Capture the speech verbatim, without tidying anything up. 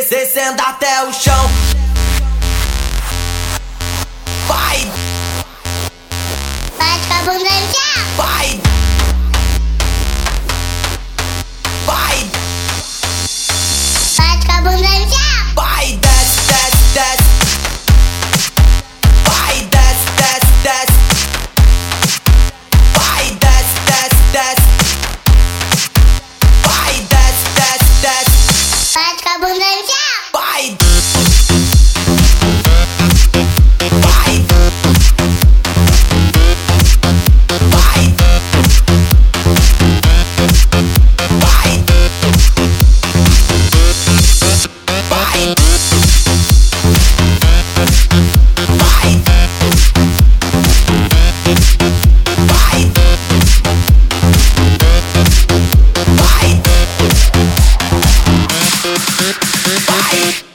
descendo até o chão. Vai, bate com a bunda no chão. vai, vai, bate com a bunda no chão. vai, desce, desce, desce. Vai, desce, desce, desce. Vai, desce, desce, desce. Vai, desce, desce, desce. Bate com a bunda no chão. Vai, vai, vai, vai, vai, vai, vai, vai.